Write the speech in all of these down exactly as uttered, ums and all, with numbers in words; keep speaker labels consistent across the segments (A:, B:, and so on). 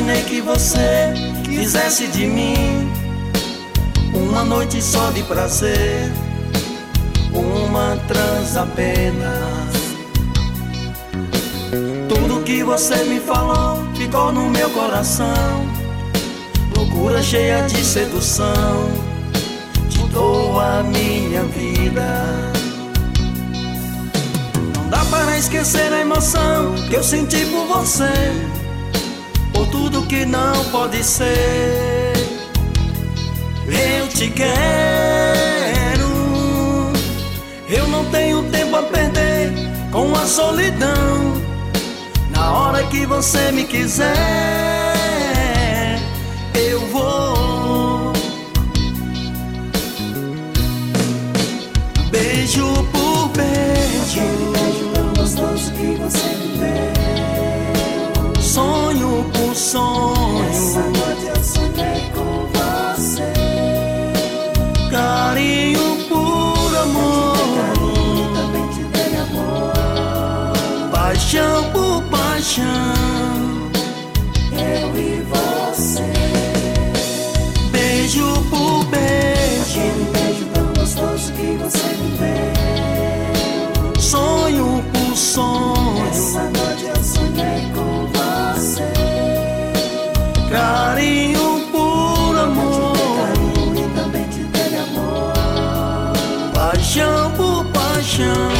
A: imaginei que você quisesse de mim uma noite só de prazer, uma trans apenas. Tudo que você me falou ficou no meu coração, loucura cheia de sedução. Te dou a minha vida. Não dá para esquecer a emoção que eu senti por você, por tudo que não pode ser. Eu te quero, eu não tenho tempo a perder com a solidão. Na hora que você me quiser, eu vou. Beijo por beijo,
B: aquele beijo tão gostoso que você me deu.
A: Sonho por sonho,
B: essa noite eu sonhei com você.
A: Carinho por amor,
B: carinho e também te dei amor.
A: Paixão por paixão,
B: eu e você.
A: Beijo por beijo,
B: aquele beijo tão gostoso que você me deu.
A: sonho por sonho,
B: essa noite eu sonhei com você.
A: Carinho por amor,
B: carinho e também te dei amor.
A: paixão por paixão.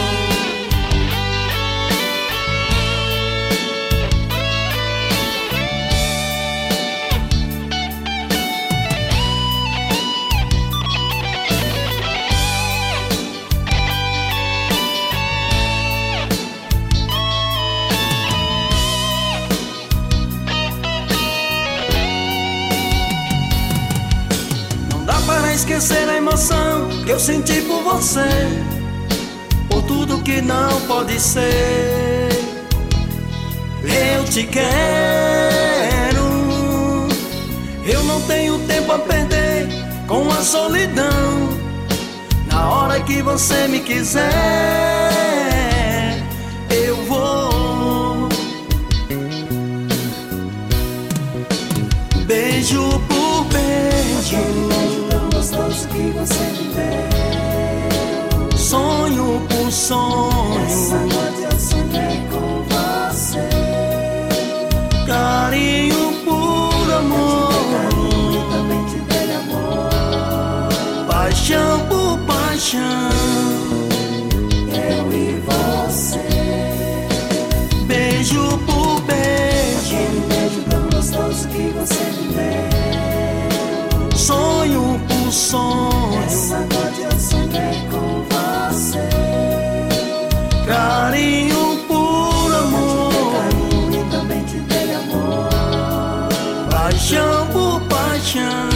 A: Para esquecer a emoção que eu senti por você, por tudo que não pode ser. Eu te quero, eu não tenho tempo a perder com a solidão. Na hora que você me quiser, eu vou. Beijo por beijo,
B: gostoso que você me deu.
A: Sonho por sonho,
B: essa noite eu sonhei com você.
A: Carinho por amor,
B: carinho e também te dei amor.
A: Paixão por paixão,
B: eu e você.
A: Beijo por beijo,
B: aquele beijo tão gostoso que você me deu.
A: sonho por sonho,
B: essa noite eu sonhei com você.
A: Carinho por amor,
B: carinho e também te dei amor.
A: paixão por paixão.